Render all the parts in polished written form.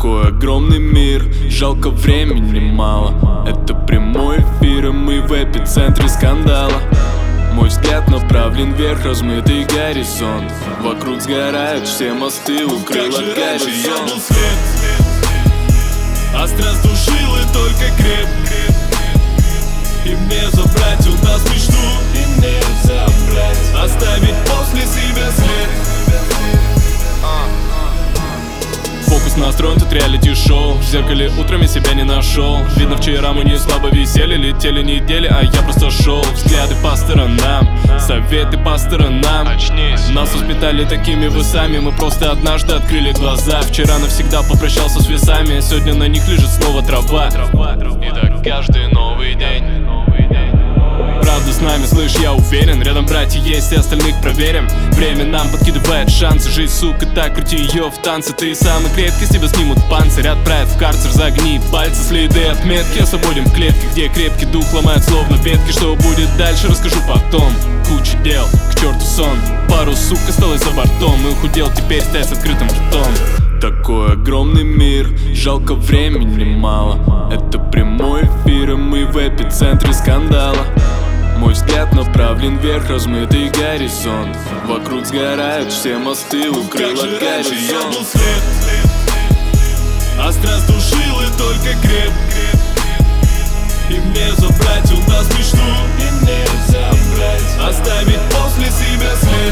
Такой огромный мир, жалко времени мало. Это прямой эфир, и мы в эпицентре скандала. Мой взгляд направлен вверх, размытый горизонт. Вокруг сгорают все мосты, укрыло горизонт. А страсть душил и только креп. И мне забрать у нас мечту, и мне забрать, оставить после себя след. Фокус настроен, тут реалити-шоу. В зеркале утром я себя не нашел. Видно, вчера мы не слабо висели, летели недели, а я просто шел. Взгляды по сторонам, советы по сторонам. Очнись. Нас воспитали такими вы сами, мы просто однажды открыли глаза. Вчера навсегда попрощался с весами, а сегодня на них лежит снова трава. И так каждый новый день. Правда с нами, слышь, я уверен. Рядом братья есть, и остальных проверим. Время нам подкидывает шансы. Жизнь, сука, так крути ее в танце. Ты самый крепкий, с тебя снимут панцирь. Отправят в карцер, загни пальцы, следы, отметки. Освободим в клетке, где крепкий дух ломает словно ветки. Что будет дальше, расскажу потом. Куча дел, к черту сон. Пару, сука, осталось за бортом. И ухудел, теперь стоять с открытым ртом. Такой огромный мир, жалко времени мало. Это прямой эфир, и мы в эпицентре скандала. Мой взгляд направлен вверх, размытый горизонт. Вокруг сгорают все мосты, укрыло горизонт. А страсть душил и только креп. И мне забрать у нас мечту, и мне забрать, оставить после себя след.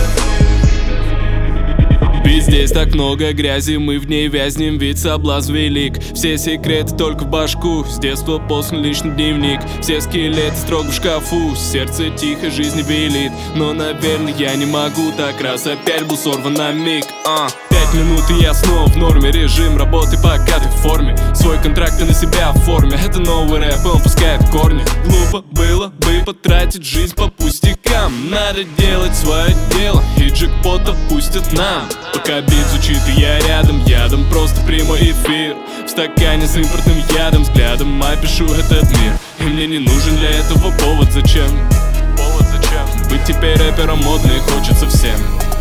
Ведь здесь так много грязи, мы в ней вязнем, ведь соблазн велик. Все секреты только в башку, с детства послан личный дневник. Все скелеты строго в шкафу, сердце тихо, жизнь велит. Но, наверное, я не могу так, раз опять был сорван на миг. 5 минут и я снова в норме, режим работы пока ты в форме. Свой контракт ты на себя оформи, это новый рэп, он пускает корни. Глупо было бы потратить жизнь по пустякам. Надо делать свое дело, и джекпот опустят нам. Пока бит звучит и я рядом, ядом просто прямой эфир. В стакане с импортным ядом, взглядом опишу этот мир. И мне не нужен для этого повод, зачем? Быть теперь рэпером модно и хочется всем.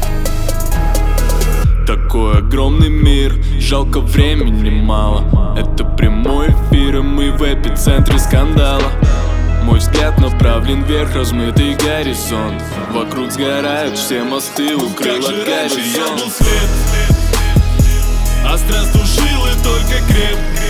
Такой огромный мир, жалко времени мало. Это прямой эфир, и мы в эпицентре скандала. Мой взгляд направлен вверх, размытый горизонт. Вокруг сгорают все мосты, укрыло горизонт. А страсть душил и только креп.